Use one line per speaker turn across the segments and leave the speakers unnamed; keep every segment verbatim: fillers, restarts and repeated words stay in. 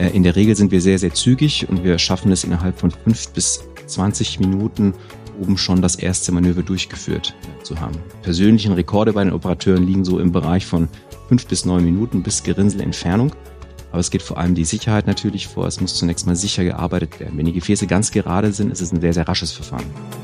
In der Regel sind wir sehr, sehr zügig und wir schaffen es innerhalb von fünf bis zwanzig Minuten, oben schon das erste Manöver durchgeführt zu haben. Persönlichen Rekorde bei den Operateuren liegen so im Bereich von fünf bis neun Minuten bis Gerinnsel Entfernung. Aber es geht vor allem die Sicherheit natürlich vor. Es muss zunächst mal sicher gearbeitet werden. Wenn die Gefäße ganz gerade sind, ist es ein sehr, sehr rasches Verfahren.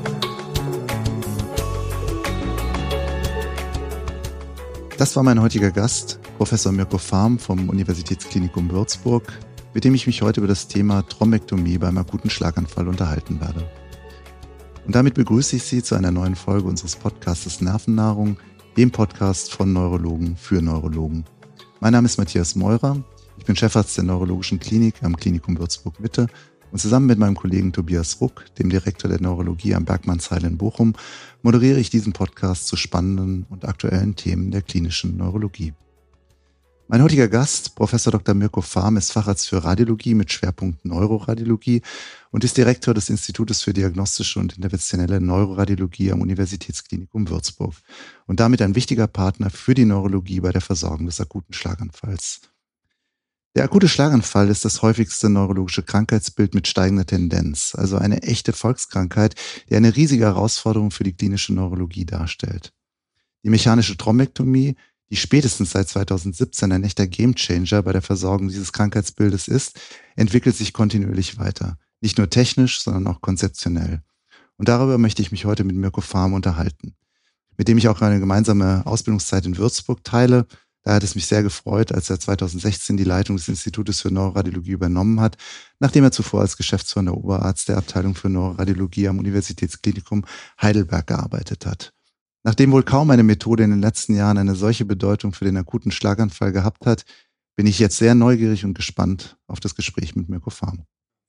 Das war mein heutiger Gast, Professor Mirko Farm vom Universitätsklinikum Würzburg, mit dem ich mich heute über das Thema Thrombektomie beim akuten Schlaganfall unterhalten werde. Und damit begrüße ich Sie zu einer neuen Folge unseres Podcastes Nervennahrung, dem Podcast von Neurologen für Neurologen. Mein Name ist Matthias Meurer. Ich bin Chefarzt der Neurologischen Klinik am Klinikum Würzburg-Mitte und zusammen mit meinem Kollegen Tobias Ruck, dem Direktor der Neurologie am Bergmannsheil in Bochum, moderiere ich diesen Podcast zu spannenden und aktuellen Themen der klinischen Neurologie. Mein heutiger Gast, Professor Doktor Mirko Farm, ist Facharzt für Radiologie mit Schwerpunkt Neuroradiologie und ist Direktor des Institutes für diagnostische und interventionelle Neuroradiologie am Universitätsklinikum Würzburg und damit ein wichtiger Partner für die Neurologie bei der Versorgung des akuten Schlaganfalls. Der akute Schlaganfall ist das häufigste neurologische Krankheitsbild mit steigender Tendenz, also eine echte Volkskrankheit, die eine riesige Herausforderung für die klinische Neurologie darstellt. Die mechanische Thrombektomie, die spätestens seit zweitausendsiebzehn ein echter Gamechanger bei der Versorgung dieses Krankheitsbildes ist, entwickelt sich kontinuierlich weiter. Nicht nur technisch, sondern auch konzeptionell. Und darüber möchte ich mich heute mit Mirko Farm unterhalten, mit dem ich auch eine gemeinsame Ausbildungszeit in Würzburg teile. Da hat es mich sehr gefreut, als er zweitausendsechzehn die Leitung des Institutes für Neuroradiologie übernommen hat, nachdem er zuvor als geschäftsführender Oberarzt der Abteilung für Neuroradiologie am Universitätsklinikum Heidelberg gearbeitet hat. Nachdem wohl kaum eine Methode in den letzten Jahren eine solche Bedeutung für den akuten Schlaganfall gehabt hat, bin ich jetzt sehr neugierig und gespannt auf das Gespräch mit Mirko Farm.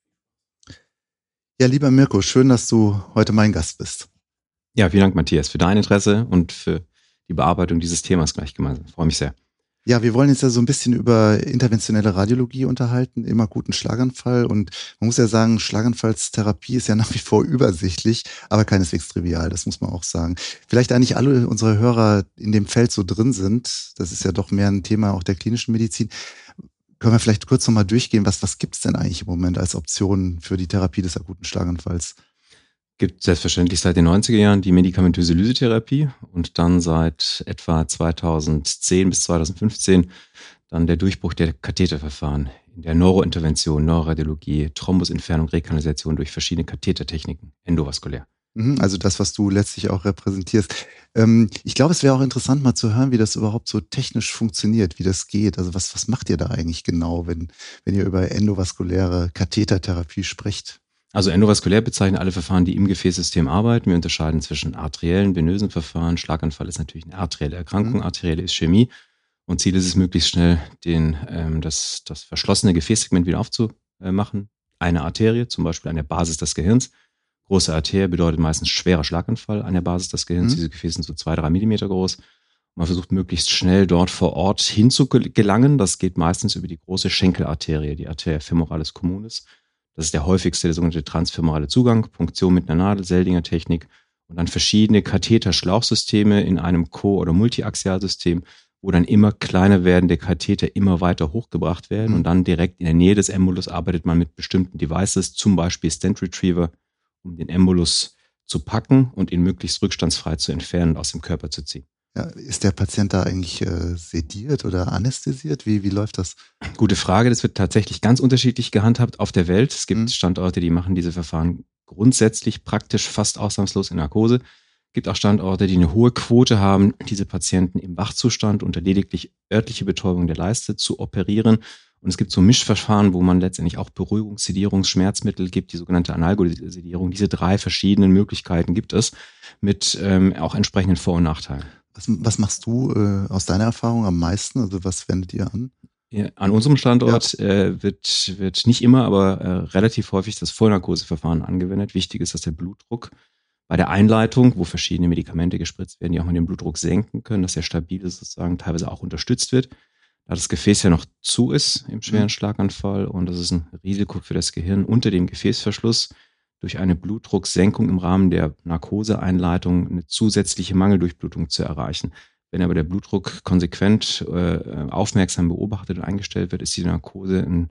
Ja, lieber Mirko, schön, dass du heute mein Gast bist.
Ja, vielen Dank, Matthias, für dein Interesse und für die Bearbeitung dieses Themas gleich gemeinsam. Ich freue mich sehr.
Ja, wir wollen jetzt ja so ein bisschen über interventionelle Radiologie unterhalten im akuten Schlaganfall und man muss ja sagen, Schlaganfallstherapie ist ja nach wie vor übersichtlich, aber keineswegs trivial, das muss man auch sagen. Vielleicht eigentlich alle unsere Hörer in dem Feld so drin sind, das ist ja doch mehr ein Thema auch der klinischen Medizin, können wir vielleicht kurz nochmal durchgehen, was, was gibt's denn eigentlich im Moment als Option für die Therapie des akuten Schlaganfalls?
Gibt selbstverständlich seit den neunziger Jahren die medikamentöse Lysetherapie und dann seit etwa zweitausendzehn bis zweitausendfünfzehn dann der Durchbruch der Katheterverfahren in der Neurointervention, Neuroradiologie, Thrombusentfernung, Rekanalisation durch verschiedene Kathetertechniken, endovaskulär.
Also das, was du letztlich auch repräsentierst. Ich glaube, es wäre auch interessant mal zu hören, wie das überhaupt so technisch funktioniert, wie das geht. Also was, was macht ihr da eigentlich genau, wenn, wenn ihr über endovaskuläre Kathetertherapie sprecht?
Also endovaskulär bezeichnen alle Verfahren, die im Gefäßsystem arbeiten. Wir unterscheiden zwischen arteriellen, venösen Verfahren. Schlaganfall ist natürlich eine arterielle Erkrankung, mhm. arterielle Ischämie. Und Ziel ist es, möglichst schnell den, ähm, das, das verschlossene Gefäßsegment wieder aufzumachen. Eine Arterie, zum Beispiel an der Basis des Gehirns. Große Arterie bedeutet meistens schwerer Schlaganfall an der Basis des Gehirns. Mhm. Diese Gefäße sind so zwei, drei Millimeter groß. Man versucht möglichst schnell dort vor Ort hinzugelangen. Das geht meistens über die große Schenkelarterie, die Arteria femoralis communis. Das ist der häufigste, der sogenannte transfemorale Zugang, Punktion mit einer Nadel, Seldinger Technik und dann verschiedene Katheter-Schlauchsysteme in einem Co- oder Multiaxialsystem, wo dann immer kleiner werdende Katheter immer weiter hochgebracht werden und dann direkt in der Nähe des Embolus arbeitet man mit bestimmten Devices, zum Beispiel Stent Retriever, um den Embolus zu packen und ihn möglichst rückstandsfrei zu entfernen und aus dem Körper zu ziehen.
Ja, ist der Patient da eigentlich äh, sediert oder anästhesiert? Wie, wie läuft das?
Gute Frage. Das wird tatsächlich ganz unterschiedlich gehandhabt auf der Welt. Es gibt mhm. Standorte, die machen diese Verfahren grundsätzlich praktisch fast ausnahmslos in Narkose. Es gibt auch Standorte, die eine hohe Quote haben, diese Patienten im Wachzustand unter lediglich örtliche Betäubung der Leiste zu operieren. Und es gibt so Mischverfahren, wo man letztendlich auch Beruhigungs-, Sedierungs-, Schmerzmittel gibt, die sogenannte Analgosedierung. Diese drei verschiedenen Möglichkeiten gibt es mit ähm, auch entsprechenden Vor- und Nachteilen.
Was, was machst du äh, aus deiner Erfahrung am meisten? Also was wendet ihr an?
Ja, an unserem Standort ja. äh, wird, wird nicht immer, aber äh, relativ häufig das Vollnarkoseverfahren angewendet. Wichtig ist, dass der Blutdruck bei der Einleitung, wo verschiedene Medikamente gespritzt werden, die auch mal den Blutdruck senken können, dass der stabil ist, sozusagen teilweise auch unterstützt wird. Da das Gefäß ja noch zu ist im schweren mhm. Schlaganfall und das ist ein Risiko für das Gehirn unter dem Gefäßverschluss, durch eine Blutdrucksenkung im Rahmen der Narkoseeinleitung eine zusätzliche Mangeldurchblutung zu erreichen. Wenn aber der Blutdruck konsequent äh, aufmerksam beobachtet und eingestellt wird, ist die Narkose ein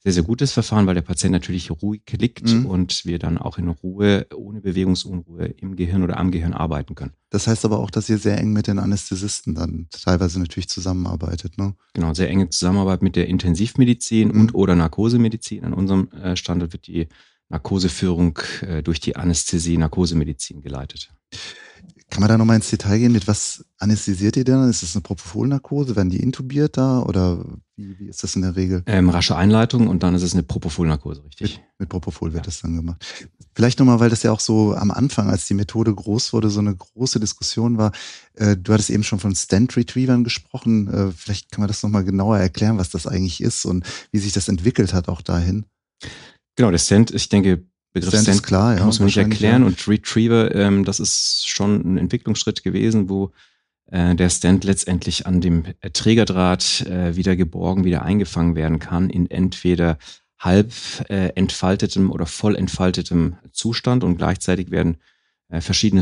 sehr, sehr gutes Verfahren, weil der Patient natürlich ruhig liegt mhm. und wir dann auch in Ruhe, ohne Bewegungsunruhe im Gehirn oder am Gehirn arbeiten können.
Das heißt aber auch, dass ihr sehr eng mit den Anästhesisten dann teilweise natürlich zusammenarbeitet, ne?
Genau, sehr enge Zusammenarbeit mit der Intensivmedizin mhm. und oder Narkosemedizin. An unserem Standort wird die Narkoseführung durch die Anästhesie-Narkosemedizin geleitet.
Kann man da nochmal ins Detail gehen? Mit was anästhesiert ihr denn? Ist das eine Propofol-Narkose? Werden die intubiert da? Oder wie, wie ist das in der Regel?
Ähm, rasche Einleitung und dann ist es eine Propofol-Narkose, richtig?
Mit, mit Propofol wird ja. das dann gemacht. Vielleicht nochmal, weil das ja auch so am Anfang, als die Methode groß wurde, so eine große Diskussion war. Äh, du hattest eben schon von Stent-Retrievern gesprochen. Äh, vielleicht kann man das nochmal genauer erklären, was das eigentlich ist und wie sich das entwickelt hat auch dahin.
Genau, der Stent, ich denke, Begriff
Stent ist klar, ja,
muss man nicht erklären.
Ja.
Und Retriever, ähm, das ist schon ein Entwicklungsschritt gewesen, wo äh, der Stent letztendlich an dem Trägerdraht äh, wieder geborgen, wieder eingefangen werden kann in entweder halb äh, entfaltetem oder voll entfaltetem Zustand und gleichzeitig werden äh, verschiedene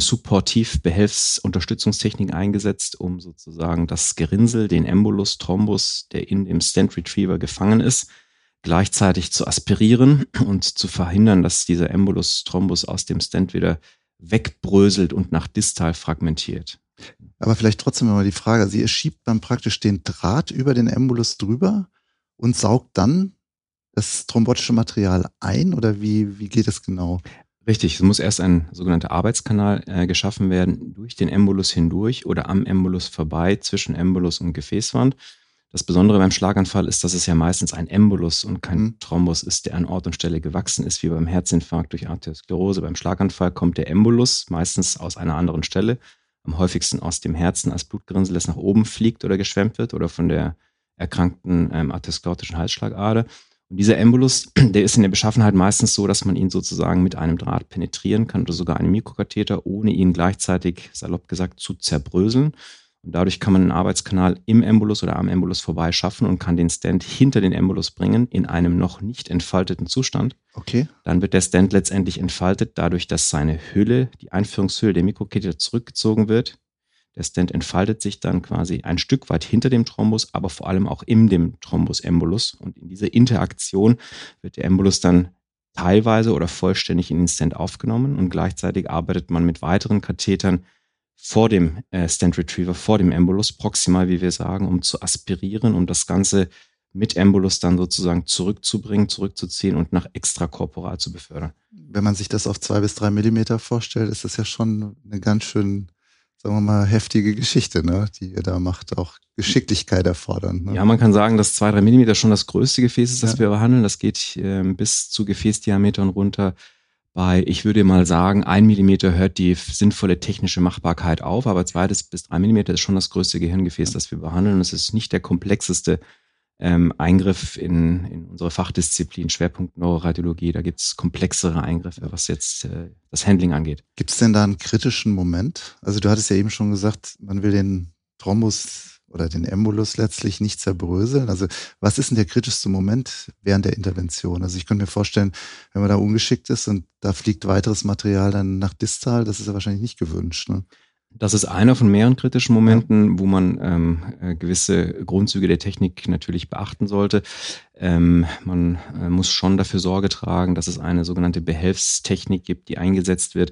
Supportiv-Behelfsunterstützungstechniken eingesetzt, um sozusagen das Gerinnsel, den Embolus, Thrombus, der in dem Stent Retriever gefangen ist, gleichzeitig zu aspirieren und zu verhindern, dass dieser Embolus-Thrombus aus dem Stent wieder wegbröselt und nach distal fragmentiert.
Aber vielleicht trotzdem mal die Frage, also ihr schiebt dann praktisch den Draht über den Embolus drüber und saugt dann das thrombotische Material ein oder wie, wie geht es genau?
Richtig, es muss erst ein sogenannter Arbeitskanal äh, geschaffen werden, durch den Embolus hindurch oder am Embolus vorbei, zwischen Embolus und Gefäßwand. Das Besondere beim Schlaganfall ist, dass es ja meistens ein Embolus und kein mhm. Thrombus ist, der an Ort und Stelle gewachsen ist, wie beim Herzinfarkt durch Arteriosklerose. Beim Schlaganfall kommt der Embolus meistens aus einer anderen Stelle, am häufigsten aus dem Herzen als Blutgerinnsel, das nach oben fliegt oder geschwemmt wird oder von der erkrankten ähm, arteriosklerotischen Halsschlagader. Und dieser Embolus, der ist in der Beschaffenheit meistens so, dass man ihn sozusagen mit einem Draht penetrieren kann oder sogar einem Mikrokatheter, ohne ihn gleichzeitig, salopp gesagt, zu zerbröseln. Und dadurch kann man einen Arbeitskanal im Embolus oder am Embolus vorbei schaffen und kann den Stent hinter den Embolus bringen in einem noch nicht entfalteten Zustand.
Okay.
Dann wird der Stent letztendlich entfaltet, dadurch, dass seine Hülle, die Einführungshülle der Mikrokatheter zurückgezogen wird. Der Stent entfaltet sich dann quasi ein Stück weit hinter dem Thrombus, aber vor allem auch in dem Thrombus-Embolus. Und in dieser Interaktion wird der Embolus dann teilweise oder vollständig in den Stent aufgenommen und gleichzeitig arbeitet man mit weiteren Kathetern vor dem äh, Stent Retriever, vor dem Embolus, proximal, wie wir sagen, um zu aspirieren, um das Ganze mit Embolus dann sozusagen zurückzubringen, zurückzuziehen und nach extrakorporal zu befördern.
Wenn man sich das auf zwei bis drei Millimeter vorstellt, ist das ja schon eine ganz schön, sagen wir mal, heftige Geschichte, ne, die ihr da macht, auch Geschicklichkeit erfordern. Ne?
Ja, man kann sagen, dass zwei, drei Millimeter schon das größte Gefäß ist, das
ja.
wir behandeln. Das geht äh, bis zu Gefäßdiametern runter. Bei, ich würde mal sagen, ein Millimeter hört die sinnvolle technische Machbarkeit auf, aber zweites bis drei Millimeter ist schon das größte Gehirngefäß, das wir behandeln. Es ist nicht der komplexeste ähm, Eingriff in, in unsere Fachdisziplin, Schwerpunkt Neuroradiologie. Da gibt es komplexere Eingriffe, was jetzt äh, das Handling angeht.
Gibt es denn da einen kritischen Moment? Also du hattest ja eben schon gesagt, man will den Thrombus oder den Embolus letztlich nicht zerbröseln. Also was ist denn der kritischste Moment während der Intervention? Also ich könnte mir vorstellen, wenn man da ungeschickt ist und da fliegt weiteres Material dann nach distal, das ist ja wahrscheinlich nicht gewünscht, ne?
Das ist einer von mehreren kritischen Momenten, ja. wo man ähm, gewisse Grundzüge der Technik natürlich beachten sollte. Ähm, man äh, muss schon dafür Sorge tragen, dass es eine sogenannte Behelfstechnik gibt, die eingesetzt wird,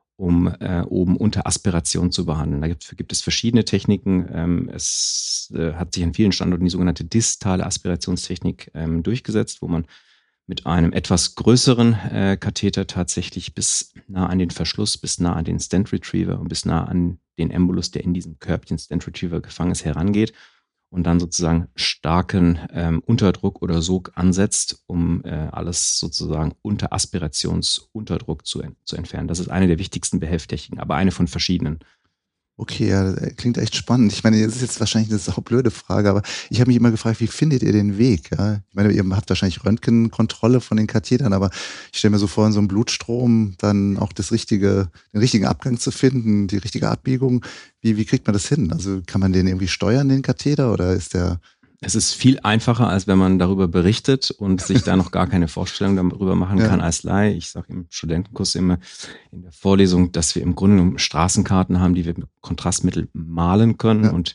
um äh, oben unter Aspiration zu behandeln. Da gibt, gibt es verschiedene Techniken. Ähm, es äh, hat sich an vielen Standorten die sogenannte distale Aspirationstechnik ähm, durchgesetzt, wo man mit einem etwas größeren äh, Katheter tatsächlich bis nah an den Verschluss, bis nah an den Stent Retriever und bis nah an den Embolus, der in diesem Körbchen Stent Retriever gefangen ist, herangeht und dann sozusagen starken ähm, Unterdruck oder Sog ansetzt, um äh, alles sozusagen unter Aspirationsunterdruck zu, zu entfernen. Das ist eine der wichtigsten Behelftechniken, aber eine von verschiedenen.
Okay, ja, das klingt echt spannend. Ich meine, das ist jetzt wahrscheinlich eine saublöde Frage, aber ich habe mich immer gefragt, wie findet ihr den Weg? Ja? Ich meine, ihr habt wahrscheinlich Röntgenkontrolle von den Kathetern, aber ich stelle mir so vor, in so einem Blutstrom dann auch das richtige, den richtigen Abgang zu finden, die richtige Abbiegung. Wie, wie kriegt man das hin? Also kann man den irgendwie steuern, den Katheter, oder ist der...
Es ist viel einfacher, als wenn man darüber berichtet und sich da noch gar keine Vorstellung darüber machen kann ja. als Laie. Ich sage im Studentenkurs immer in der Vorlesung, dass wir im Grunde genommen Straßenkarten haben, die wir mit Kontrastmittel malen können ja. und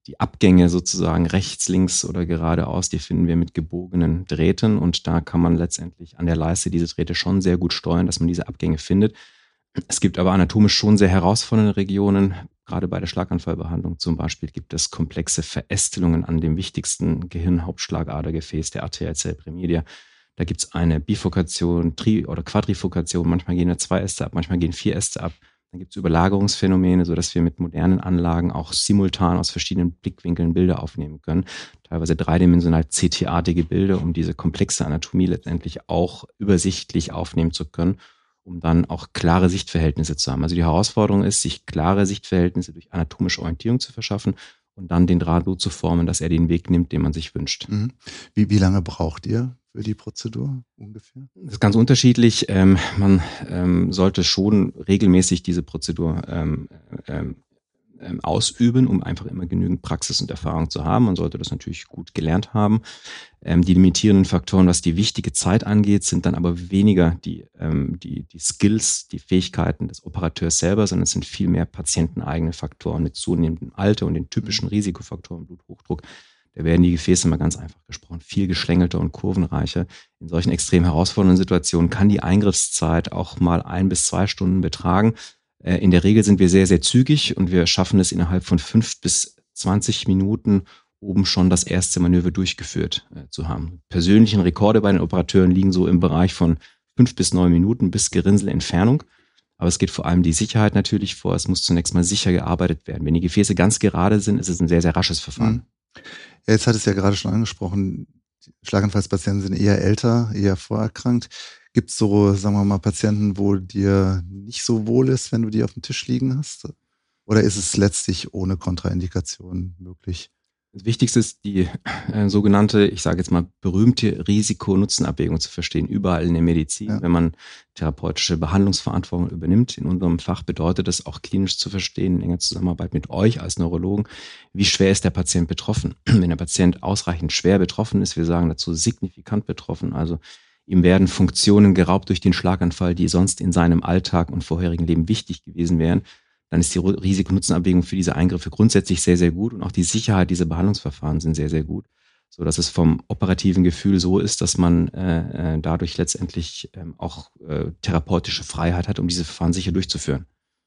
die Abgänge sozusagen rechts, links oder geradeaus, die finden wir mit gebogenen Drähten und da kann man letztendlich an der Leiste diese Drähte schon sehr gut steuern, dass man diese Abgänge findet. Es gibt aber anatomisch schon sehr herausfordernde Regionen. Gerade bei der Schlaganfallbehandlung zum Beispiel gibt es komplexe Verästelungen an dem wichtigsten Gehirnhauptschlagadergefäß, der Arteria cerebri media. Da gibt es eine Bifurkation Tri- oder Quadrifurkation. Manchmal gehen da zwei Äste ab, manchmal gehen vier Äste ab. Dann gibt es Überlagerungsphänomene, sodass wir mit modernen Anlagen auch simultan aus verschiedenen Blickwinkeln Bilder aufnehmen können. Teilweise dreidimensional C T-artige Bilder, um diese komplexe Anatomie letztendlich auch übersichtlich aufnehmen zu können, um dann auch klare Sichtverhältnisse zu haben. Also die Herausforderung ist, sich klare Sichtverhältnisse durch anatomische Orientierung zu verschaffen und dann den Draht so zu formen, dass er den Weg nimmt, den man sich wünscht.
Mhm. Wie, wie lange braucht ihr für die Prozedur ungefähr?
Das ist ganz unterschiedlich. Ähm, man ähm, sollte schon regelmäßig diese Prozedur ähm, ähm, ähm, ausüben, um einfach immer genügend Praxis und Erfahrung zu haben. Man sollte das natürlich gut gelernt haben. Ähm, die limitierenden Faktoren, was die wichtige Zeit angeht, sind dann aber weniger die, ähm, die, die Skills, die Fähigkeiten des Operateurs selber, sondern es sind viel mehr patienteneigene Faktoren mit zunehmendem Alter und den typischen Risikofaktoren, Bluthochdruck. Da werden die Gefäße mal ganz einfach gesprochen viel geschlängelter und kurvenreicher. In solchen extrem herausfordernden Situationen kann die Eingriffszeit auch mal ein bis zwei Stunden betragen. In der Regel sind wir sehr, sehr zügig und wir schaffen es innerhalb von fünf bis zwanzig Minuten oben schon das erste Manöver durchgeführt äh, zu haben. Persönlichen Rekorde bei den Operateuren liegen so im Bereich von fünf bis neun Minuten bis Gerinnselentfernung. Aber es geht vor allem die Sicherheit natürlich vor. Es muss zunächst mal sicher gearbeitet werden. Wenn die Gefäße ganz gerade sind, ist es ein sehr, sehr rasches Verfahren.
Ja, jetzt hat es ja gerade schon angesprochen, Schlaganfallspatienten sind eher älter, eher vorerkrankt. Gibt es so, sagen wir mal, Patienten, wo dir nicht so wohl ist, wenn du die auf dem Tisch liegen hast? Oder ist es letztlich ohne Kontraindikation möglich?
Das Wichtigste ist die äh, sogenannte, ich sage jetzt mal, berühmte Risiko-Nutzen-Abwägung zu verstehen, überall in der Medizin. Ja. Wenn man therapeutische Behandlungsverantwortung übernimmt, in unserem Fach bedeutet das auch klinisch zu verstehen, in enger Zusammenarbeit mit euch als Neurologen, wie schwer ist der Patient betroffen. Wenn der Patient ausreichend schwer betroffen ist, wir sagen dazu signifikant betroffen, also ihm werden Funktionen geraubt durch den Schlaganfall, die sonst in seinem Alltag und vorherigen Leben wichtig gewesen wären, dann ist die Risiko-Nutzen-Abwägung für diese Eingriffe grundsätzlich sehr, sehr gut und auch die Sicherheit dieser Behandlungsverfahren sind sehr, sehr gut, so dass es vom operativen Gefühl so ist, dass man äh, dadurch letztendlich ähm, auch äh, therapeutische Freiheit hat, um diese Verfahren sicher durchzuführen.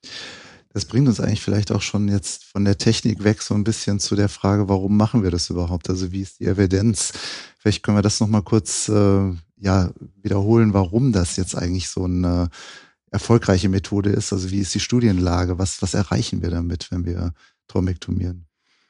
Das bringt uns eigentlich vielleicht auch schon jetzt von der Technik weg so ein bisschen zu der Frage, warum machen wir das überhaupt? Also wie ist die Evidenz? Vielleicht können wir das nochmal kurz äh, ja, wiederholen, warum das jetzt eigentlich so eine erfolgreiche Methode ist. Also wie ist die Studienlage? Was, was erreichen wir damit, wenn wir thrombektomieren?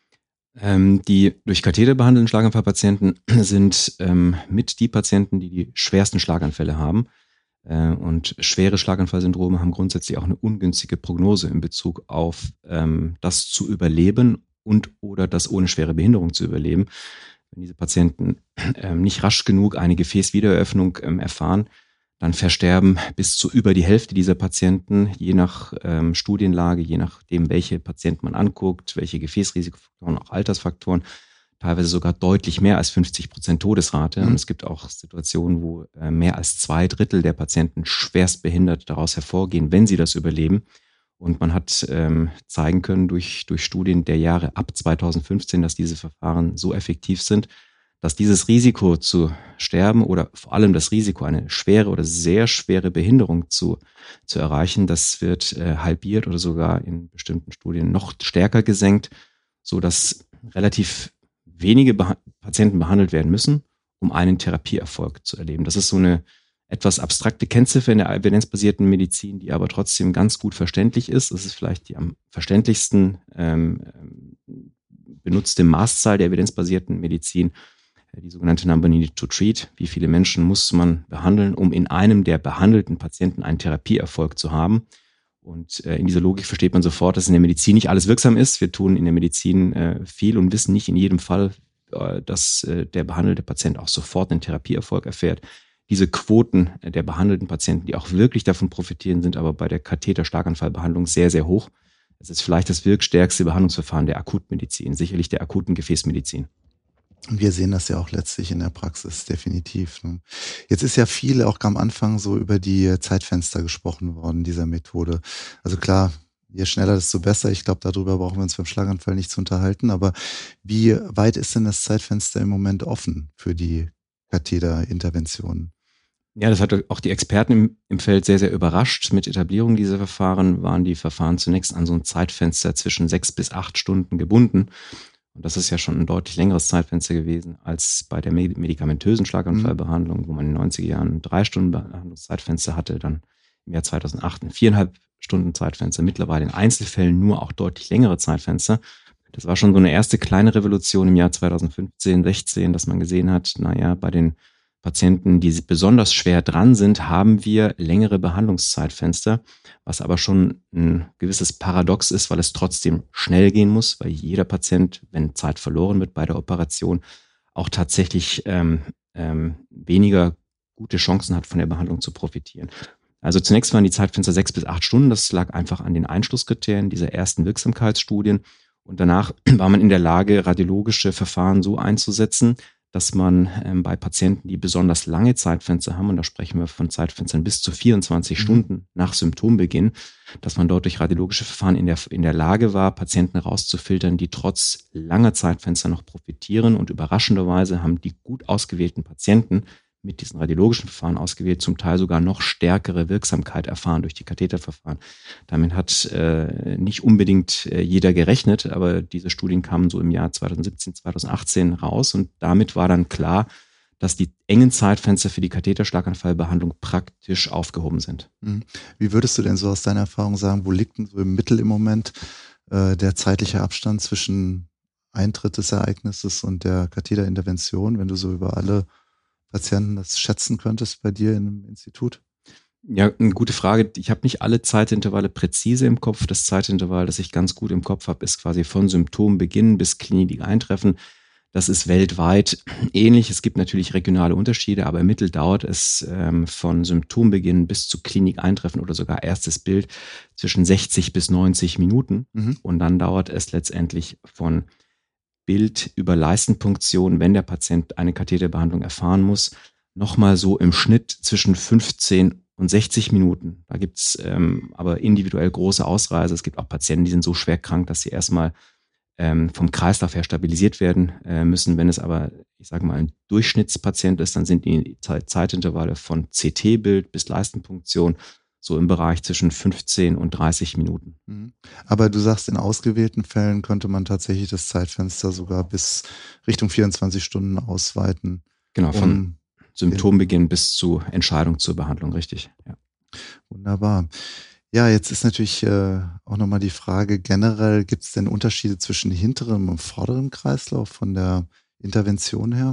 Ähm, die durch Katheter behandelten Schlaganfallpatienten sind ähm, mit die Patienten, die die schwersten Schlaganfälle haben. Äh, und schwere Schlaganfallsyndrome haben grundsätzlich auch eine ungünstige Prognose in Bezug auf ähm, das zu überleben und oder das ohne schwere Behinderung zu überleben. Wenn diese Patienten ähm, nicht rasch genug eine Gefäßwiedereröffnung ähm, erfahren, dann versterben bis zu über die Hälfte dieser Patienten, je nach ähm, Studienlage, je nachdem, welche Patienten man anguckt, welche Gefäßrisikofaktoren, auch Altersfaktoren, teilweise sogar deutlich mehr als fünfzig Prozent Todesrate. Mhm. Und es gibt auch Situationen, wo äh, mehr als zwei Drittel der Patienten schwerst behindert daraus hervorgehen, wenn sie das überleben. Und man hat ähm, zeigen können durch, durch Studien der Jahre ab zweitausendfünfzehn, dass diese Verfahren so effektiv sind, dass dieses Risiko zu sterben oder vor allem das Risiko, eine schwere oder sehr schwere Behinderung zu, zu erreichen, das wird äh, halbiert oder sogar in bestimmten Studien noch stärker gesenkt, so dass relativ wenige Beha- Patienten behandelt werden müssen, um einen Therapieerfolg zu erleben. Das ist so eine etwas abstrakte Kennziffer in der evidenzbasierten Medizin, die aber trotzdem ganz gut verständlich ist. Das ist vielleicht die am verständlichsten ähm, benutzte Maßzahl der evidenzbasierten Medizin, die sogenannte Number Needed to Treat. Wie viele Menschen muss man behandeln, um in einem der behandelten Patienten einen Therapieerfolg zu haben? Und äh, in dieser Logik versteht man sofort, dass in der Medizin nicht alles wirksam ist. Wir tun in der Medizin äh, viel und wissen nicht in jedem Fall, äh, dass äh, der behandelte Patient auch sofort einen Therapieerfolg erfährt. Diese Quoten der behandelten Patienten, die auch wirklich davon profitieren, sind aber bei der Katheter-Schlaganfallbehandlung sehr, sehr hoch. Es ist vielleicht das wirkstärkste Behandlungsverfahren der Akutmedizin, sicherlich der akuten Gefäßmedizin.
Wir sehen das ja auch letztlich in der Praxis, definitiv. Jetzt ist ja viel auch am Anfang so über die Zeitfenster gesprochen worden, dieser Methode. Also klar, je schneller, desto besser. Ich glaube, darüber brauchen wir uns beim Schlaganfall nicht zu unterhalten. Aber wie weit ist denn das Zeitfenster im Moment offen für die Katheterinterventionen?
Ja, das hat auch die Experten im, im Feld sehr, sehr überrascht. Mit Etablierung dieser Verfahren waren die Verfahren zunächst an so ein Zeitfenster zwischen sechs bis acht Stunden gebunden. Und das ist ja schon ein deutlich längeres Zeitfenster gewesen als bei der medikamentösen Schlaganfallbehandlung, wo man in den neunziger Jahren drei Stunden Behandlungszeitfenster hatte, dann im Jahr zweitausendacht ein viereinhalb Stunden Zeitfenster, mittlerweile in Einzelfällen nur auch deutlich längere Zeitfenster. Das war schon so eine erste kleine Revolution im Jahr zweitausendfünfzehn, sechzehn, dass man gesehen hat, naja, bei den Patienten, die besonders schwer dran sind, haben wir längere Behandlungszeitfenster, was aber schon ein gewisses Paradox ist, weil es trotzdem schnell gehen muss, weil jeder Patient, wenn Zeit verloren wird bei der Operation, auch tatsächlich ähm, ähm, weniger gute Chancen hat, von der Behandlung zu profitieren. Also zunächst waren die Zeitfenster sechs bis acht Stunden. Das lag einfach an den Einschlusskriterien dieser ersten Wirksamkeitsstudien. Und danach war man in der Lage, radiologische Verfahren so einzusetzen, dass man ähm, bei Patienten, die besonders lange Zeitfenster haben, und da sprechen wir von Zeitfenstern bis zu vierundzwanzig mhm. Stunden nach Symptombeginn, dass man dort durch radiologische Verfahren in der, in der Lage war, Patienten rauszufiltern, die trotz langer Zeitfenster noch profitieren. Und überraschenderweise haben die gut ausgewählten Patienten mit diesen radiologischen Verfahren ausgewählt, zum Teil sogar noch stärkere Wirksamkeit erfahren durch die Katheterverfahren. Damit hat äh, nicht unbedingt äh, jeder gerechnet, aber diese Studien kamen so im Jahr zweitausendsiebzehn, zweitausendachtzehn raus und damit war dann klar, dass die engen Zeitfenster für die Katheterschlaganfallbehandlung praktisch aufgehoben sind.
Wie würdest du denn so aus deiner Erfahrung sagen, wo liegt denn so im Mittel im Moment äh, der zeitliche Abstand zwischen Eintritt des Ereignisses und der Katheterintervention, wenn du so über alle Patienten das schätzen könntest bei dir im Institut?
Ja, eine gute Frage. Ich habe nicht alle Zeitintervalle präzise im Kopf. Das Zeitintervall, das ich ganz gut im Kopf habe, ist quasi von Symptombeginn bis Klinik-Eintreffen. Das ist weltweit ähnlich. Es gibt natürlich regionale Unterschiede, aber im Mittel dauert es ähm, von Symptombeginn bis zu Klinik-Eintreffen oder sogar erstes Bild zwischen sechzig bis neunzig Minuten. Mhm. Und dann dauert es letztendlich von Bild über Leistenpunktion, wenn der Patient eine Katheterbehandlung erfahren muss, nochmal so im Schnitt zwischen fünfzehn und sechzig Minuten. Da gibt's ähm, aber individuell große Ausreißer. Es gibt auch Patienten, die sind so schwer krank, dass sie erstmal ähm, vom Kreislauf her stabilisiert werden äh, müssen. Wenn es aber, ich sage mal, ein Durchschnittspatient ist, dann sind die Zeitintervalle von C T-Bild bis Leistenpunktion so im Bereich zwischen fünfzehn und dreißig Minuten.
Aber du sagst, in ausgewählten Fällen könnte man tatsächlich das Zeitfenster sogar bis Richtung vierundzwanzig Stunden ausweiten.
Genau, von um Symptombeginn bis zu Entscheidung zur Behandlung, richtig. Ja.
Wunderbar. Ja, jetzt ist natürlich äh, auch nochmal die Frage, generell gibt es denn Unterschiede zwischen hinterem und vorderem Kreislauf von der Intervention her?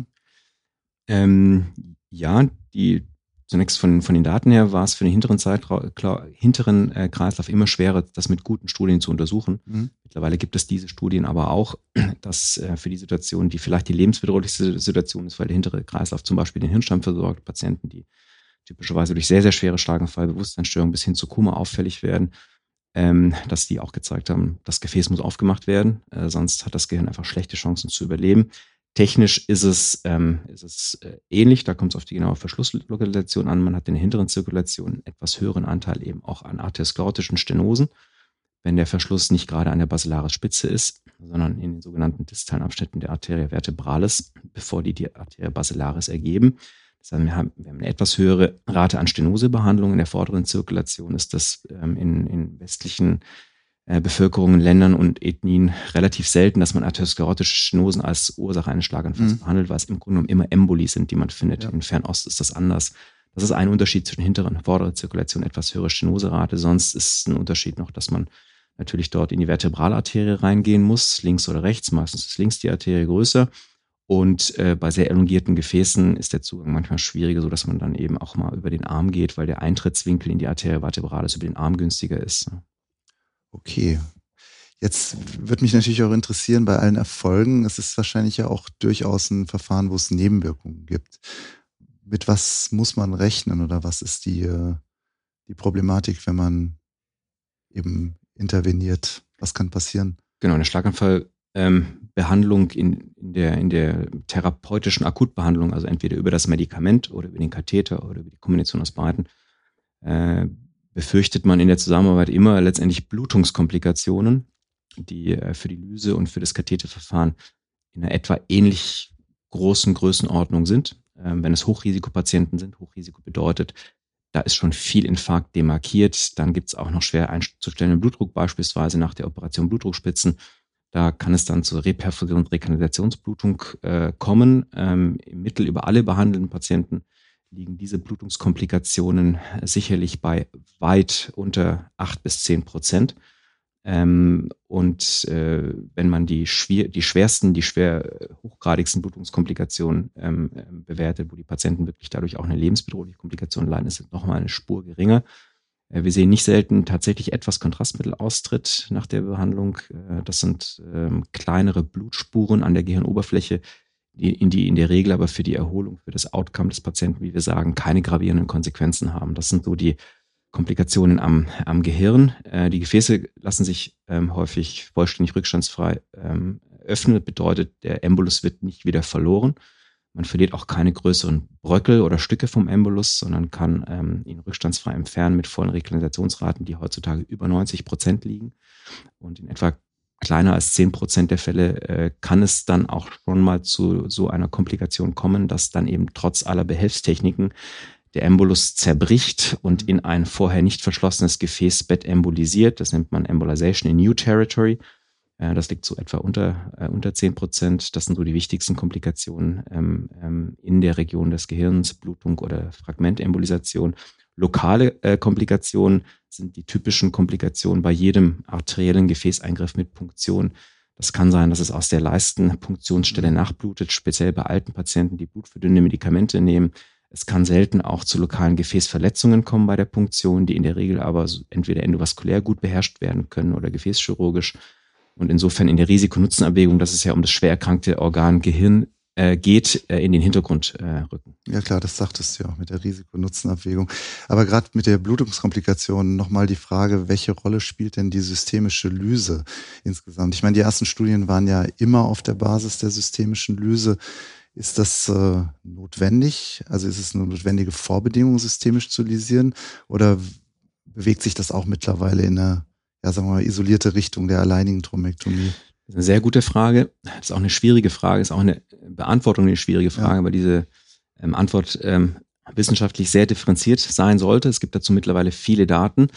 Ähm, ja, die Zunächst von, von den Daten her war es für den hinteren, Zeitraum, klar, hinteren äh, Kreislauf immer schwerer, das mit guten Studien zu untersuchen. Mhm. Mittlerweile gibt es diese Studien aber auch, dass äh, für die Situation, die vielleicht die lebensbedrohlichste Situation ist, weil der hintere Kreislauf zum Beispiel den Hirnstamm versorgt, Patienten, die typischerweise durch sehr, sehr schwere Schlaganfall, Bewusstseinsstörungen bis hin zu Koma auffällig werden, ähm, dass die auch gezeigt haben, das Gefäß muss aufgemacht werden, äh, sonst hat das Gehirn einfach schlechte Chancen zu überleben. Technisch ist es, ähm, ist es äh, ähnlich, da kommt es auf die genaue Verschlusslokalisation an. Man hat in der hinteren Zirkulation einen etwas höheren Anteil eben auch an arteriosklerotischen Stenosen, wenn der Verschluss nicht gerade an der Basilaris-Spitze ist, sondern in den sogenannten distalen Abschnitten der Arteria vertebralis, bevor die die Arteria basilaris ergeben. Das heißt, wir haben, wir haben eine etwas höhere Rate an Stenosebehandlung. In der vorderen Zirkulation ist das ähm, in, in westlichen Bevölkerungen, Ländern und Ethnien relativ selten, dass man arteriosklerotische Stenosen als Ursache eines Schlaganfalls mhm. behandelt, weil es im Grunde genommen immer Emboli sind, die man findet. Ja. In Fernost ist das anders. Das ist ein Unterschied zwischen hinteren und vorderer Zirkulation, etwas höhere Stenoserate. Sonst ist ein Unterschied noch, dass man natürlich dort in die Vertebralarterie reingehen muss, links oder rechts. Meistens ist links die Arterie größer. Und äh, bei sehr elongierten Gefäßen ist der Zugang manchmal schwieriger, so dass man dann eben auch mal über den Arm geht, weil der Eintrittswinkel in die Arteria vertebralis über den Arm günstiger ist.
Okay. Jetzt würde mich natürlich auch interessieren, bei allen Erfolgen, es ist wahrscheinlich ja auch durchaus ein Verfahren, wo es Nebenwirkungen gibt. Mit was muss man rechnen oder was ist die, die Problematik, wenn man eben interveniert? Was kann passieren?
Genau, eine Schlaganfallbehandlung ähm, in, in, der, in der therapeutischen Akutbehandlung, also entweder über das Medikament oder über den Katheter oder über die Kombination aus beiden, äh, befürchtet man in der Zusammenarbeit immer letztendlich Blutungskomplikationen, die äh, für die Lyse und für das Katheterverfahren in einer etwa ähnlich großen Größenordnung sind. Ähm, wenn es Hochrisikopatienten sind, Hochrisiko bedeutet, da ist schon viel Infarkt demarkiert. Dann gibt es auch noch schwer einzustellenden Blutdruck, beispielsweise nach der Operation Blutdruckspitzen. Da kann es dann zur Reperfusion und Rekanalisationsblutung äh, kommen. Ähm, im Mittel über alle behandelten Patienten liegen diese Blutungskomplikationen sicherlich bei weit unter acht bis zehn Prozent. Ähm, und äh, wenn man die, schwer, die schwersten, die schwer hochgradigsten Blutungskomplikationen ähm, bewertet, wo die Patienten wirklich dadurch auch eine lebensbedrohliche Komplikation leiden, ist es nochmal eine Spur geringer. Äh, wir sehen nicht selten tatsächlich etwas Kontrastmittelaustritt nach der Behandlung. Äh, das sind äh, kleinere Blutspuren an der Gehirnoberfläche, die in, die in der Regel aber für die Erholung, für das Outcome des Patienten, wie wir sagen, keine gravierenden Konsequenzen haben. Das sind so die Komplikationen am, am Gehirn. Äh, die Gefäße lassen sich ähm, häufig vollständig rückstandsfrei ähm, öffnen. Das bedeutet, der Embolus wird nicht wieder verloren. Man verliert auch keine größeren Bröckel oder Stücke vom Embolus, sondern kann ähm, ihn rückstandsfrei entfernen mit vollen Rekanalisationsraten, die heutzutage über neunzig Prozent liegen. Und in etwa kleiner als zehn Prozent der Fälle äh, kann es dann auch schon mal zu so einer Komplikation kommen, dass dann eben trotz aller Behelfstechniken der Embolus zerbricht und in ein vorher nicht verschlossenes Gefäßbett embolisiert. Das nennt man Embolization in New Territory. Äh, das liegt so etwa unter, äh, unter zehn Prozent. Das sind so die wichtigsten Komplikationen ähm, ähm, in der Region des Gehirns, Blutung oder Fragmentembolisation. Lokale äh, Komplikationen sind die typischen Komplikationen bei jedem arteriellen Gefäßeingriff mit Punktion. Das kann sein, dass es aus der Leistenpunktionsstelle nachblutet, speziell bei alten Patienten, die blutverdünnende Medikamente nehmen. Es kann selten auch zu lokalen Gefäßverletzungen kommen bei der Punktion, die in der Regel aber entweder endovaskulär gut beherrscht werden können oder gefäßchirurgisch. Und insofern in der Risiko-Nutzen-Abwägung, dass es ja um das schwer erkrankte Organ Gehirn äh, geht, äh, in den Hintergrund äh, rücken.
Ja klar, das sagtest du ja auch mit der Risiko-Nutzen-Abwägung. Aber gerade mit der Blutungskomplikation nochmal die Frage, welche Rolle spielt denn die systemische Lyse insgesamt? Ich meine, die ersten Studien waren ja immer auf der Basis der systemischen Lyse. Ist das äh, notwendig? Also ist es eine notwendige Vorbedingung, systemisch zu lysieren? Oder bewegt sich das auch mittlerweile in eine, ja, sagen wir mal, isolierte Richtung der alleinigen Thrombektomie?
Das ist eine sehr gute Frage. Das ist auch eine schwierige Frage. Das ist auch eine Beantwortung eine schwierige Frage, ja. Weil diese ähm, Antwort ähm, wissenschaftlich sehr differenziert sein sollte. Es gibt dazu mittlerweile viele Daten.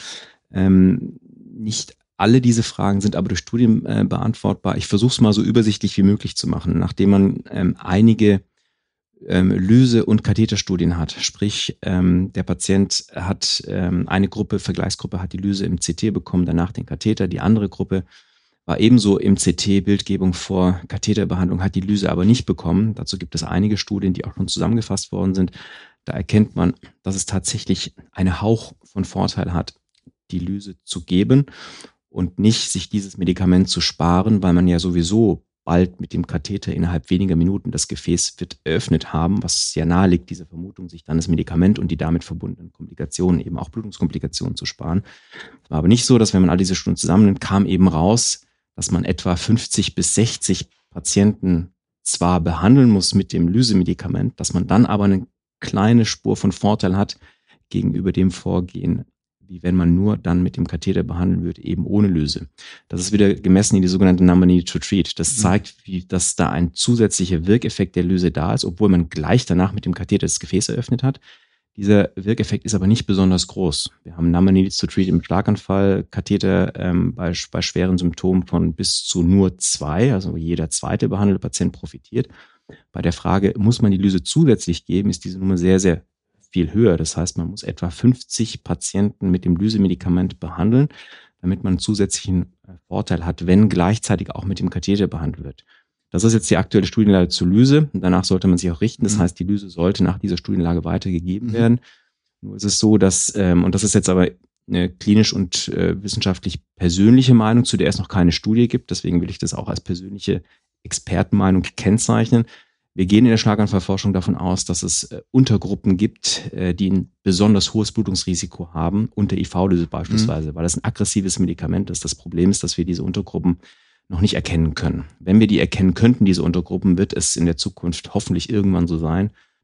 Ähm, nicht Alle diese Fragen sind aber durch Studien äh, beantwortbar. Ich versuche es mal so übersichtlich wie möglich zu machen. Nachdem man ähm, einige ähm, Lyse- und Katheterstudien hat, sprich ähm, der Patient hat ähm, eine Gruppe, Vergleichsgruppe hat die Lyse im C T bekommen, danach den Katheter. Die andere Gruppe war ebenso im C T, Bildgebung vor Katheterbehandlung, hat die Lyse aber nicht bekommen. Dazu gibt es einige Studien, die auch schon zusammengefasst worden sind. Da erkennt man, dass es tatsächlich einen Hauch von Vorteil hat, die Lyse zu geben und nicht sich dieses Medikament zu sparen, weil man ja sowieso bald mit dem Katheter innerhalb weniger Minuten das Gefäß wird eröffnet haben, was ja nahe liegt, diese Vermutung, sich dann das Medikament und die damit verbundenen Komplikationen, eben auch Blutungskomplikationen zu sparen. Es war aber nicht so, dass wenn man all diese Studien zusammennimmt, kam eben raus, dass man etwa fünfzig bis sechzig Patienten zwar behandeln muss mit dem Lysemedikament, dass man dann aber eine kleine Spur von Vorteil hat gegenüber dem Vorgehen, wie wenn man nur dann mit dem Katheter behandeln würde, eben ohne Lyse. Das ist wieder gemessen in die sogenannte Number Needed to Treat. Das zeigt, wie, dass da ein zusätzlicher Wirkeffekt der Lyse da ist, obwohl man gleich danach mit dem Katheter das Gefäß eröffnet hat. Dieser Wirkeffekt ist aber nicht besonders groß. Wir haben Number Needed to Treat im Schlaganfall, Katheter ähm, bei, bei schweren Symptomen von bis zu nur zwei, also jeder zweite behandelte Patient profitiert. Bei der Frage, muss man die Lyse zusätzlich geben, ist diese Nummer sehr, sehr viel höher. Das heißt, man muss etwa fünfzig Patienten mit dem Lysemedikament behandeln, damit man einen zusätzlichen Vorteil hat, wenn gleichzeitig auch mit dem Katheter behandelt wird. Das ist jetzt die aktuelle Studienlage zur Lyse. Danach sollte man sich auch richten. Das heißt, die Lyse sollte nach dieser Studienlage weitergegeben mhm. werden. Nur ist es so, dass, ähm, und das ist jetzt aber eine klinisch und äh, wissenschaftlich persönliche Meinung, zu der es noch keine Studie gibt. Deswegen will ich das auch als persönliche Expertenmeinung kennzeichnen. Wir gehen in der Schlaganfallforschung davon aus, dass es äh, Untergruppen gibt, äh, die ein besonders hohes Blutungsrisiko haben, unter I V-Lyse beispielsweise, mhm. weil das ein aggressives Medikament ist. Das Problem ist, dass wir diese Untergruppen noch nicht erkennen können. Wenn wir die erkennen könnten, diese Untergruppen, wird es in der Zukunft hoffentlich irgendwann so sein,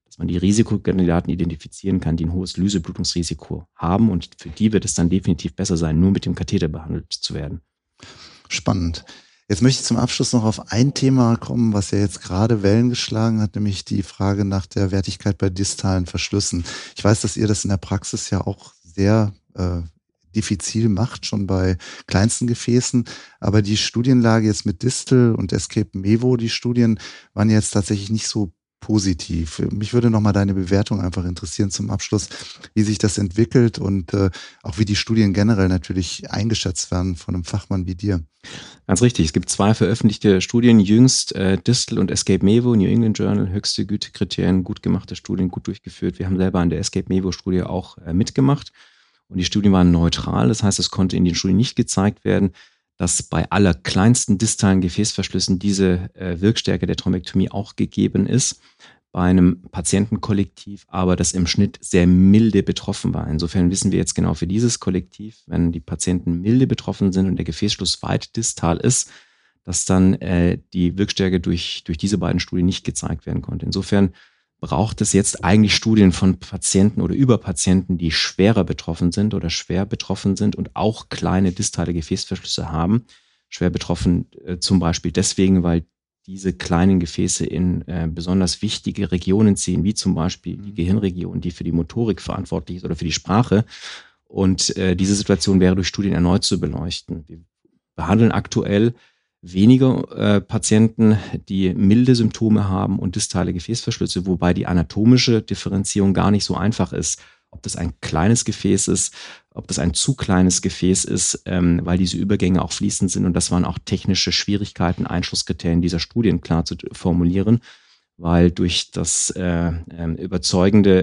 dass man die Risikokandidaten identifizieren kann, die ein hohes Lyseblutungsrisiko haben und für die wird es dann definitiv besser sein, nur mit dem Katheter behandelt zu werden.
Spannend. Jetzt möchte ich zum Abschluss noch auf ein Thema kommen, was ja jetzt gerade Wellen geschlagen hat, nämlich die Frage nach der Wertigkeit bei distalen Verschlüssen. Ich weiß, dass ihr das in der Praxis ja auch sehr äh, diffizil macht, schon bei kleinsten Gefäßen, aber die Studienlage jetzt mit Distal und Escape Mevo, die Studien waren jetzt tatsächlich nicht so positiv. Mich würde nochmal deine Bewertung einfach interessieren zum Abschluss, wie sich das entwickelt und äh, auch wie die Studien generell natürlich eingeschätzt werden von einem Fachmann wie dir.
Ganz richtig. Es gibt zwei veröffentlichte Studien, jüngst äh, Distal und Escape Mevo, New England Journal, höchste Gütekriterien, gut gemachte Studien, gut durchgeführt. Wir haben selber an der Escape Mevo Studie auch äh, mitgemacht und die Studien waren neutral. Das heißt, es konnte in den Studien nicht gezeigt werden, dass bei aller kleinsten distalen Gefäßverschlüssen diese äh, Wirkstärke der Thrombektomie auch gegeben ist, bei einem Patientenkollektiv, aber das im Schnitt sehr milde betroffen war. Insofern wissen wir jetzt genau für dieses Kollektiv, wenn die Patienten milde betroffen sind und der Gefäßschluss weit distal ist, dass dann äh, die Wirkstärke durch, durch diese beiden Studien nicht gezeigt werden konnte. Insofern braucht es jetzt eigentlich Studien von Patienten oder über Patienten, die schwerer betroffen sind oder schwer betroffen sind und auch kleine distale Gefäßverschlüsse haben. Schwer betroffen äh, zum Beispiel deswegen, weil diese kleinen Gefäße in äh, besonders wichtige Regionen ziehen, wie zum Beispiel die Gehirnregion, die für die Motorik verantwortlich ist oder für die Sprache. Und äh, diese Situation wäre durch Studien erneut zu beleuchten. Wir behandeln aktuell weniger äh, Patienten, die milde Symptome haben und distale Gefäßverschlüsse, wobei die anatomische Differenzierung gar nicht so einfach ist, ob das ein kleines Gefäß ist, ob das ein zu kleines Gefäß ist, ähm, weil diese Übergänge auch fließend sind und das waren auch technische Schwierigkeiten, Einschlusskriterien dieser Studien klar zu formulieren, weil durch das äh, äh, überzeugende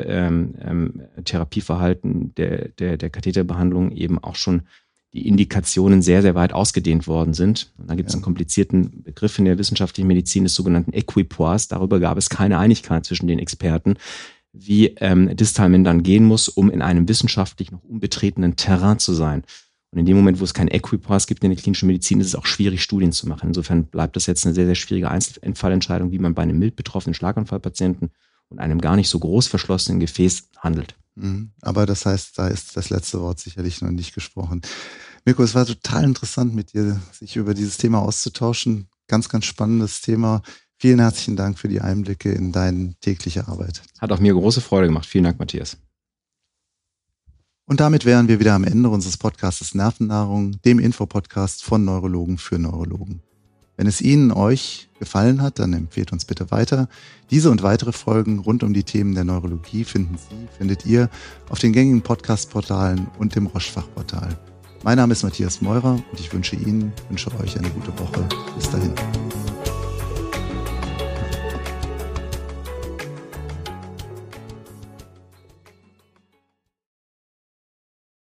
äh, äh, Therapieverhalten der, der, der Katheterbehandlung eben auch schon die Indikationen sehr, sehr weit ausgedehnt worden sind. Und da gibt es ja einen komplizierten Begriff in der wissenschaftlichen Medizin des sogenannten Equipoise. Darüber gab es keine Einigkeit zwischen den Experten, wie ähm, distal man dann gehen muss, um in einem wissenschaftlich noch unbetretenen Terrain zu sein. Und in dem Moment, wo es kein Equipoise gibt in der klinischen Medizin, ist es auch schwierig, Studien zu machen. Insofern bleibt das jetzt eine sehr, sehr schwierige Einzelfallentscheidung, wie man bei einem mild betroffenen Schlaganfallpatienten und einem gar nicht so groß verschlossenen Gefäß handelt.
Aber das heißt, da ist das letzte Wort sicherlich noch nicht gesprochen. Mirko, es war total interessant mit dir, sich über dieses Thema auszutauschen. Ganz, ganz spannendes Thema. Vielen herzlichen Dank für die Einblicke in deine tägliche Arbeit.
Hat auch mir große Freude gemacht. Vielen Dank, Matthias.
Und damit wären wir wieder am Ende unseres Podcasts Nervennahrung, dem Infopodcast von Neurologen für Neurologen. Wenn es Ihnen, euch gefallen hat, dann empfehlt uns bitte weiter. Diese und weitere Folgen rund um die Themen der Neurologie finden Sie, findet ihr auf den gängigen Podcast-Portalen und dem Roche-Fachportal. Mein Name ist Matthias Meurer und ich wünsche Ihnen, wünsche euch eine gute Woche.